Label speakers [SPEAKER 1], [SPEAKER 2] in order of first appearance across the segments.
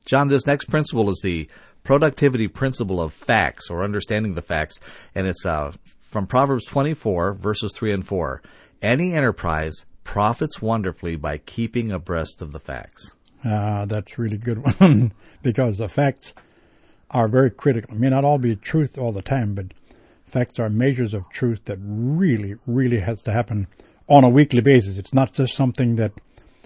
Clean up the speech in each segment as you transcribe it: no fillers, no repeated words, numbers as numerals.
[SPEAKER 1] John, this next principle is the productivity principle of facts, or understanding the facts, and it's from Proverbs 24, verses 3 and 4. Any enterprise profits wonderfully by keeping abreast of the facts.
[SPEAKER 2] That's a really good one, because the facts are very critical. It may not all be truth all the time, but facts are measures of truth that really, really has to happen on a weekly basis. It's not just something that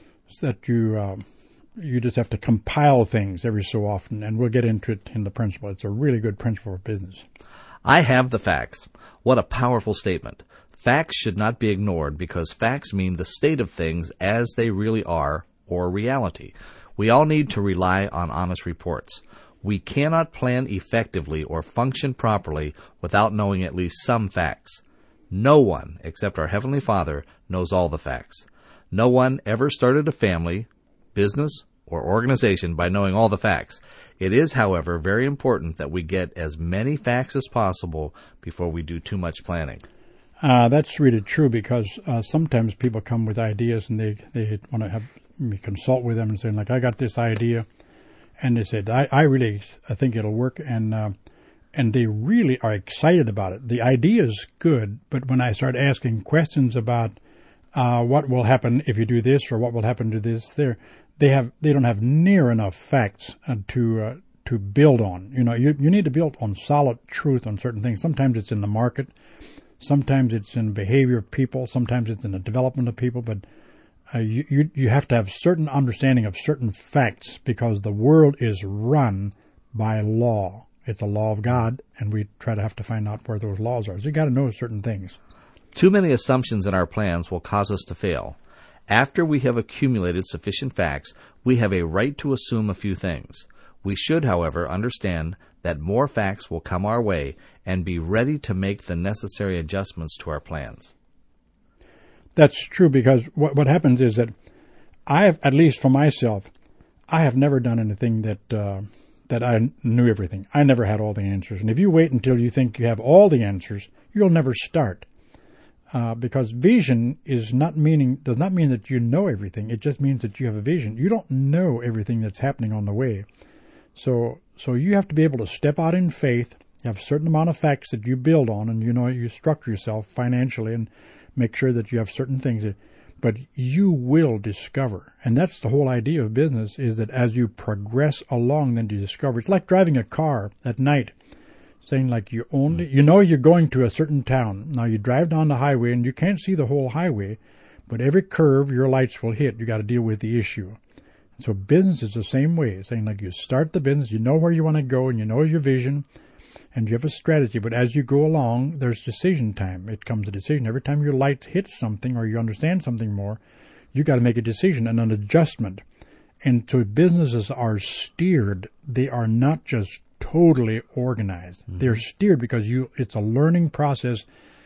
[SPEAKER 2] you just have to compile things every so often, and we'll get into it in the principle. It's a really good principle for business.
[SPEAKER 1] I have the facts. What a powerful statement. Facts should not be ignored because facts mean the state of things as they really are, or reality. We all need to rely on honest reports. We cannot plan effectively or function properly without knowing at least some facts. No one, except our Heavenly Father, knows all the facts. No one ever started a family, business, or organization by knowing all the facts. It is, however, very important that we get as many facts as possible before we do too much planning.
[SPEAKER 2] That's really true, because sometimes people come with ideas and they want to have me consult with them and say, like, I got this idea, and they said, I think it'll work, and they really are excited about it. The idea is good, but when I start asking questions about what will happen if you do this, or what will happen to this, they don't have near enough facts to build on. You need to build on solid truth on certain things. Sometimes it's in the market, sometimes it's in behavior of people, sometimes it's in the development of people, but you have to have certain understanding of certain facts, because the world is run by law. It's a law of God, and we have to find out where those laws are. So you got to know certain things.
[SPEAKER 1] Too many assumptions in our plans will cause us to fail. After we have accumulated sufficient facts, we have a right to assume a few things. We should, however, understand that more facts will come our way and be ready to make the necessary adjustments to our plans.
[SPEAKER 2] That's true, because what happens is that at least for myself, I have never done anything that I knew everything. I never had all the answers. And if you wait until you think you have all the answers, you'll never start. Because vision does not mean that you know everything. It just means that you have a vision. You don't know everything that's happening on the way. So you have to be able to step out in faith. You have a certain amount of facts that you build on, and you structure yourself financially and make sure that you have certain things. But you will discover. And that's the whole idea of business, is that as you progress along, then you discover. It's like driving a car at night, saying like you're going to a certain town. Now you drive down the highway and you can't see the whole highway, but every curve your lights will hit. You got to deal with the issue. So business is the same way, saying like you start the business, you know where you want to go, and you know your vision, and you have a strategy. But as you go along, there's decision time. It comes a decision. Every time your light hits something or you understand something more, you got to make a decision and an adjustment. And so businesses are steered. They are not just totally organized. Mm-hmm. They're steered because it's a learning process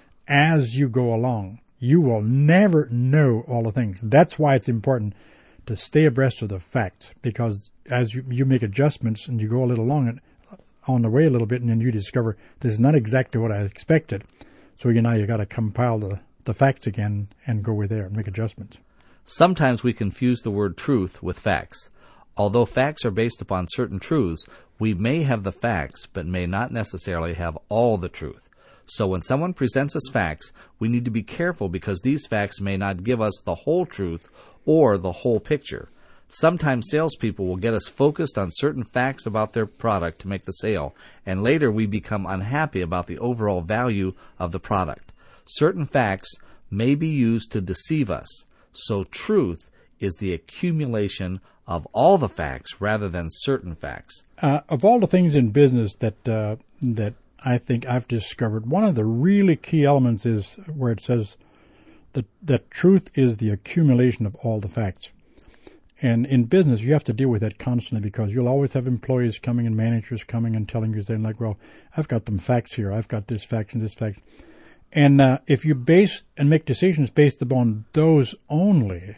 [SPEAKER 2] as you go along. You will never know all the things. That's why it's important to stay abreast of the facts, because as you make adjustments and you go a little on the way a little bit, and then you discover this is not exactly what I expected. So you got to compile the facts again and go with there and make adjustments.
[SPEAKER 1] Sometimes we confuse the word truth with facts. Although facts are based upon certain truths, we may have the facts, but may not necessarily have all the truth. So when someone presents us facts, we need to be careful, because these facts may not give us the whole truth or the whole picture. Sometimes salespeople will get us focused on certain facts about their product to make the sale, and later we become unhappy about the overall value of the product. Certain facts may be used to deceive us, so truth is the accumulation of all the facts rather than certain facts.
[SPEAKER 2] Of all the things in business that I think I've discovered, one of the really key elements is where it says that truth is the accumulation of all the facts. And in business, you have to deal with that constantly, because you'll always have employees coming and managers coming and telling you, saying like, well, I've got them facts here. I've got this fact and this fact. And if you base and make decisions based upon those only,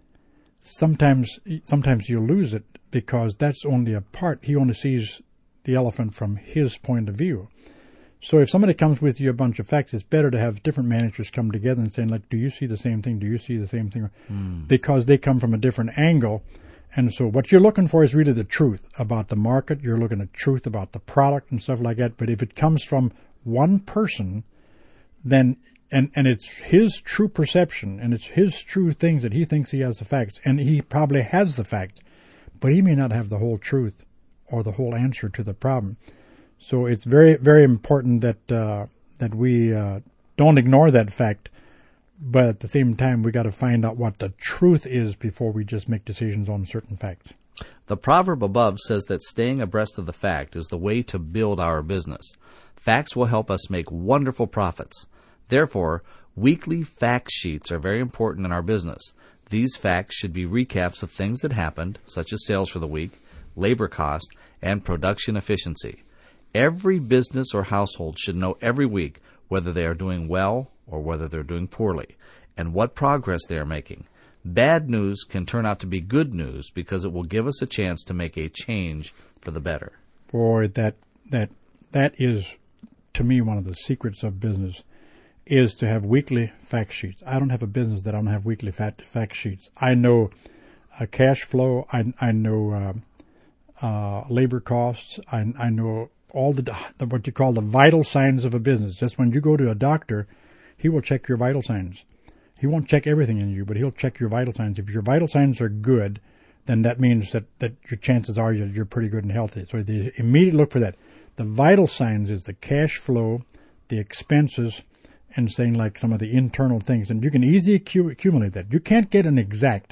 [SPEAKER 2] sometimes you lose it, because that's only a part. He only sees the elephant from his point of view. So if somebody comes with you a bunch of facts, it's better to have different managers come together and saying, like, do you see the same thing? Do you see the same thing? Because they come from a different angle, And so what you're looking for is really the truth about the market. You're looking at truth about the product and stuff like that. But if it comes from one person, then and it's his true perception and it's his true things that he thinks he has the facts, and he probably has the facts, but he may not have the whole truth or the whole answer to the problem. So it's very, very important that we don't ignore that fact. But at the same time, we got to find out what the truth is before we just make decisions on certain facts.
[SPEAKER 1] The proverb above says that staying abreast of the fact is the way to build our business. Facts will help us make wonderful profits. Therefore, weekly fact sheets are very important in our business. These facts should be recaps of things that happened, such as sales for the week, labor cost, and production efficiency. Every business or household should know every week whether they are doing well or whether they're doing poorly, and what progress they are making. Bad news can turn out to be good news because it will give us a chance to make a change for the better.
[SPEAKER 2] Boy, that is, to me, one of the secrets of business, is to have weekly fact sheets. I don't have a business that I don't have weekly fact sheets. I know cash flow. I know labor costs. I know all the what you call the vital signs of a business. Just when you go to a doctor, he will check your vital signs. He won't check everything in you, but he'll check your vital signs. If your vital signs are good, then that means that your chances are you're pretty good and healthy. So they immediately look for that. The vital signs is the cash flow, the expenses, and saying like some of the internal things. And you can easily accumulate that. You can't get an exact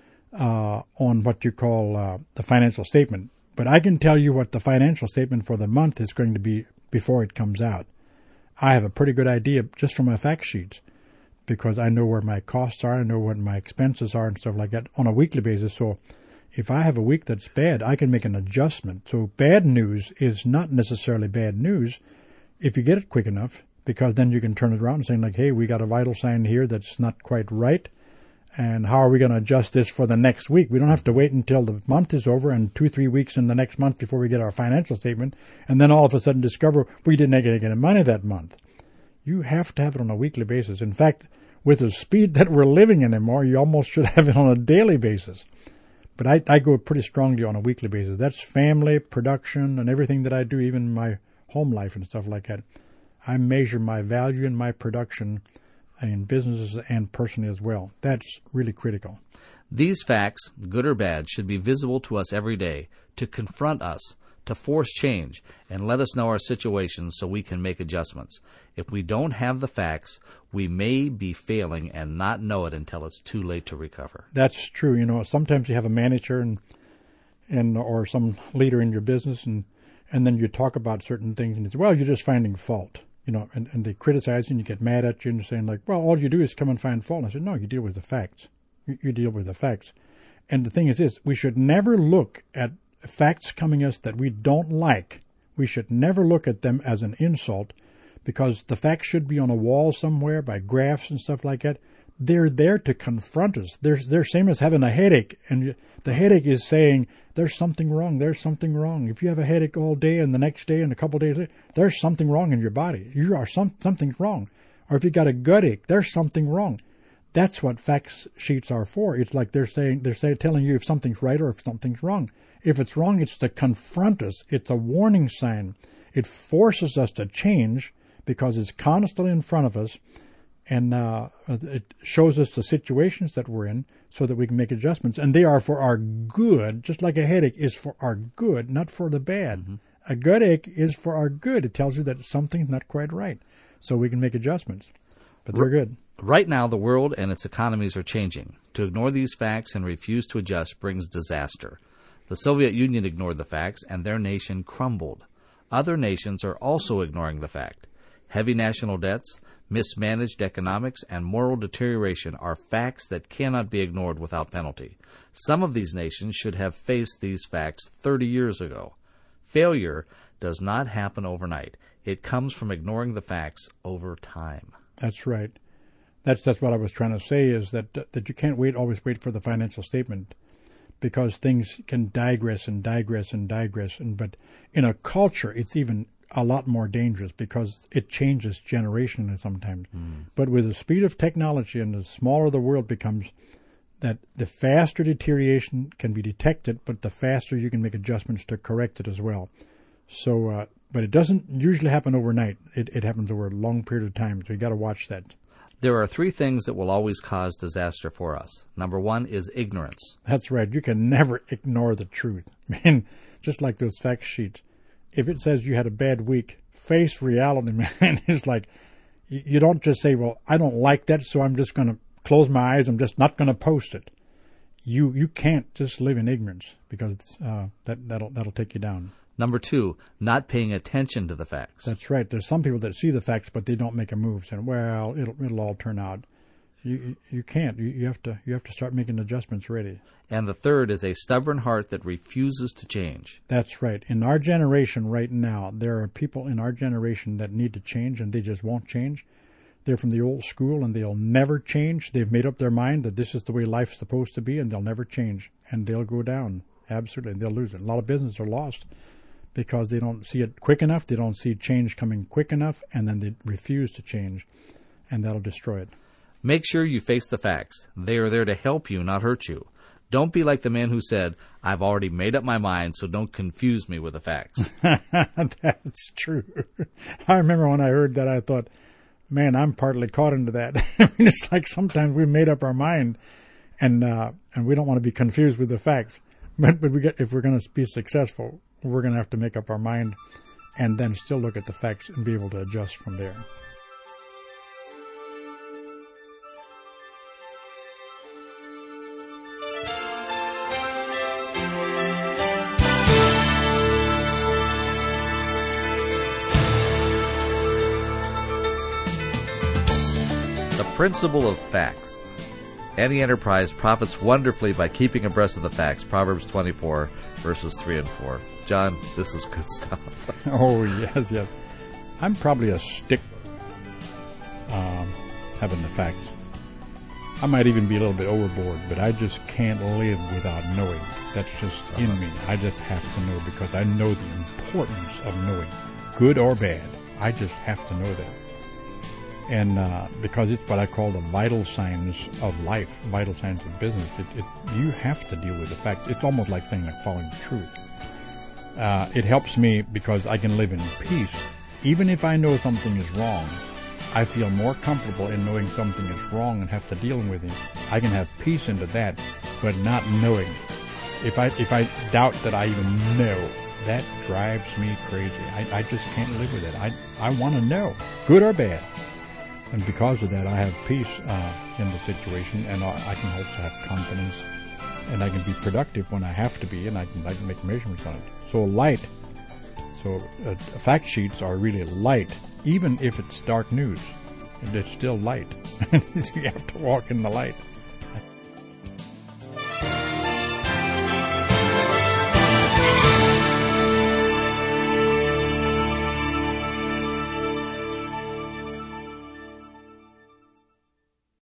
[SPEAKER 2] on what you call the financial statement. But I can tell you what the financial statement for the month is going to be before it comes out. I have a pretty good idea just from my fact sheets because I know where my costs are, I know what my expenses are and stuff like that on a weekly basis. So if I have a week that's bad, I can make an adjustment. So bad news is not necessarily bad news if you get it quick enough, because then you can turn it around and say like, hey, we got a vital sign here that's not quite right. And how are we going to adjust this for the next week? We don't have to wait until the month is over and 2-3 weeks in the next month before we get our financial statement and then all of a sudden discover we didn't make any money that month. You have to have it on a weekly basis. In fact, with the speed that we're living in anymore, you almost should have it on a daily basis. But I go pretty strongly on a weekly basis. That's family, production, and everything that I do, even my home life and stuff like that. I measure my value and my production in businesses and personally as well. That's really critical.
[SPEAKER 1] These facts, good or bad, should be visible to us every day to confront us, to force change, and let us know our situations so we can make adjustments. If we don't have the facts, we may be failing and not know it until it's too late to recover.
[SPEAKER 2] That's true. You know, sometimes you have a manager and or some leader in your business, and then you talk about certain things, and it's, well, you're just finding fault. You know, and they criticize you and you get mad at you and saying like, well, all you do is come and find fault. And I said, no, you deal with the facts. You deal with the facts. And the thing is this, we should never look at facts coming us that we don't like. We should never look at them as an insult, because the facts should be on a wall somewhere by graphs and stuff like that. They're there to confront us. They're same as having a headache, and the headache is saying there's something wrong. There's something wrong. If you have a headache all day and the next day and a couple of days later, there's something wrong in your body. You are something's wrong. Or if you got a gut ache, there's something wrong. That's what fact sheets are for. It's like they're telling you if something's right or if something's wrong. If it's wrong, it's to confront us. It's a warning sign. It forces us to change because it's constantly in front of us. And it shows us the situations that we're in so that we can make adjustments. And they are for our good, just like a headache is for our good, not for the bad. Mm-hmm. A gut ache is for our good. It tells you that something's not quite right, so we can make adjustments. But they're good.
[SPEAKER 1] Right now, the world and its economies are changing. To ignore these facts and refuse to adjust brings disaster. The Soviet Union ignored the facts, and their nation crumbled. Other nations are also ignoring the fact. Heavy national debts, mismanaged economics, and moral deterioration are facts that cannot be ignored without penalty. Some of these nations should have faced these facts 30 years ago. Failure does not happen overnight. It comes from ignoring the facts over time.
[SPEAKER 2] That's right. That's what I was trying to say, is that you can't always wait for the financial statement, because things can digress. But in a culture, it's even a lot more dangerous because it changes generationally sometimes. But with the speed of technology and the smaller the world becomes, that the faster deterioration can be detected, but the faster you can make adjustments to correct it as well. So, but it doesn't usually happen overnight. It happens over a long period of time, so you got to watch that.
[SPEAKER 1] There are three things that will always cause disaster for us. Number one is ignorance.
[SPEAKER 2] That's right. You can never ignore the truth. Man, just like those fact sheets. If it says you had a bad week, face reality, man. It's like, you don't just say, well, I don't like that, so I'm just going to close my eyes. I'm just not going to post it. You can't just live in ignorance, because that'll take you down.
[SPEAKER 1] Number two, not paying attention to the facts.
[SPEAKER 2] That's right. There's some people that see the facts, but they don't make a move, saying, well, it'll all turn out. You can't. You have to start making adjustments ready.
[SPEAKER 1] And the third is a stubborn heart that refuses to change.
[SPEAKER 2] That's right. In our generation right now, there are people in our generation that need to change, and they just won't change. They're from the old school, and they'll never change. They've made up their mind that this is the way life's supposed to be, and they'll never change. And they'll go down. Absolutely. And they'll lose it. A lot of businesses are lost because they don't see it quick enough. They don't see change coming quick enough, and then they refuse to change, and that'll destroy it.
[SPEAKER 1] Make sure you face the facts. They are there to help you, not hurt you. Don't be like the man who said, I've already made up my mind, so don't confuse me with the facts.
[SPEAKER 2] That's true. I remember when I heard that, I thought, man, I'm partly caught into that. I mean, it's like sometimes we made up our mind, and we don't want to be confused with the facts. But if we're going to be successful, we're going to have to make up our mind and then still look at the facts and be able to adjust from there.
[SPEAKER 1] The principle of facts. Any enterprise profits wonderfully by keeping abreast of the facts. Proverbs 24, verses 3 and 4. John, this is good stuff.
[SPEAKER 2] Oh, yes. I'm probably a stick having the facts. I might even be a little bit overboard, but I just can't live without knowing. That's just in me. I just have to know, because I know the importance of knowing, good or bad. I just have to know that. And because it's what I call the vital signs of life, vital signs of business. You have to deal with the fact. It's almost like saying, like, following the truth. It helps me because I can live in peace. Even if I know something is wrong, I feel more comfortable in knowing something is wrong and have to deal with it. I can have peace into that, but not knowing. If I doubt that I even know, that drives me crazy. I just can't live with it. I want to know, good or bad. And because of that, I have peace in the situation, and I can also have confidence, and I can be productive when I have to be, and I can make measurements on it. So fact sheets are really light, even if it's dark news. It's still light. You have to walk in the light.